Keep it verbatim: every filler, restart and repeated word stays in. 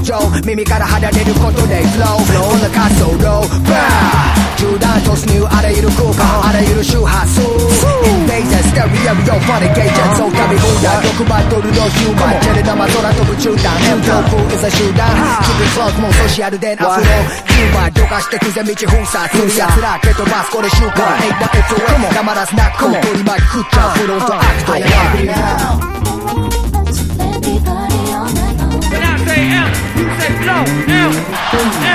情耳から離れることでフローこんな滑走路バー銃弾突入あらゆる空間あらゆる周波数インベイザーステリアリオファネゲージャーそう旅分野ろくバトルのヒューマンチェレ玉空飛ぶ中弾エントープイザ集団キープクローズもソシャルでアフロキューバーどかしてくぜ道封鎖する奴ら蹴飛ばすこれ習慣エイダエツウェイ黙らすなく取り巻き食っちゃうフロントアクト When I say M, you say flow, M, M.